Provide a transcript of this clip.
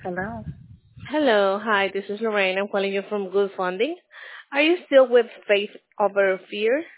Hello. Hello, hi, this is Lorraine. I'm calling you from Good Funding. Are you still with Faith Over Fear?